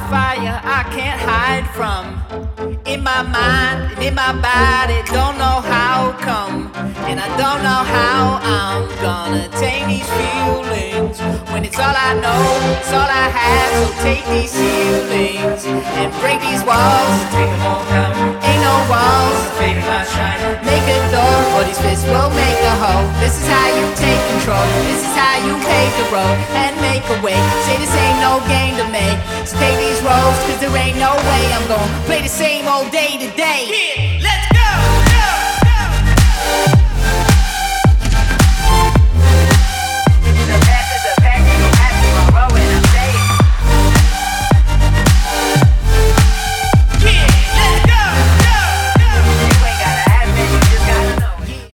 fire I can't hide from. In my mind and in my body, don't know how come. And I don't know how I'm gonna tame these feelings when it's all I know, it's all I have. So take these ceilings and break these walls. Take them all down. Ain't no walls, baby, my shine. Make a door, or these fists will make a hole. This is how you take control. This is how you pave the road and make a way. Say this ain't no game to me. So take these roads, cause there ain't no way I'm gonna play the same old day to day. Yeah.